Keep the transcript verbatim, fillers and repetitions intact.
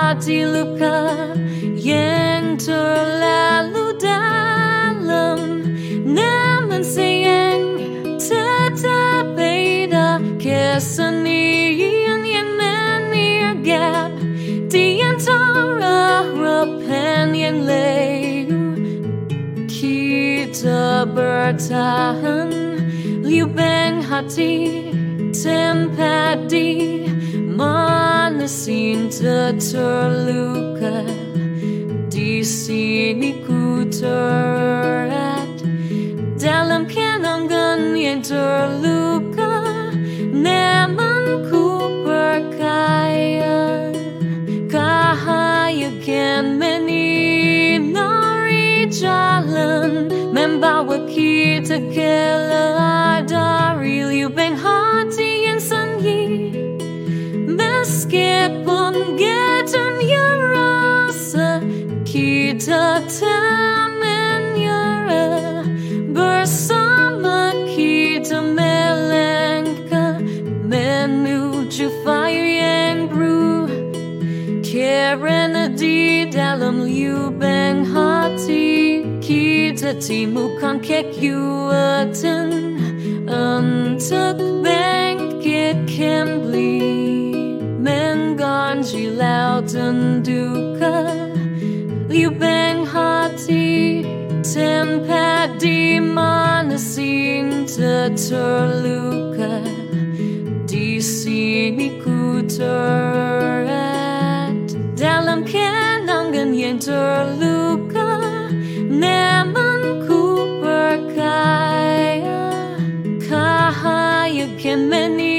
hati luka yang terlalu dalam, namun sayang tetap beda. Kesenian yang menyergap di antara harapan yang layu. Kita bertahan, liubeng hati, tempat di mana cinta terluka. Di sini ku tererat dalam kenangan yang terluka, namun ku percaya cahaya kan menyinari jalan, membawa kita keluar dari lubang hati yang sunyi. Meskipun getarnya rasa, kita tak menyerah. Bersama kita melangkah menuju fire yang baru, karena di dalam lubang hati kita temukan kekuatan untuk bangkit kembali, mengganti lautan duka. Lubang hati, tempat di mana cinta terluka. Di sini ku tererat dalam kenangan yang terluka, namun ku percaya cahaya kan menyinari